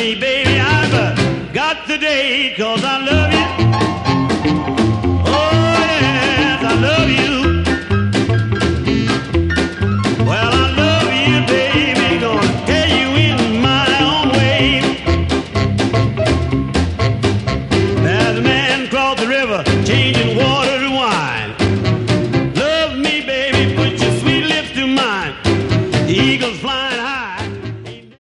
me, baby. I've got the day 'cause I love you.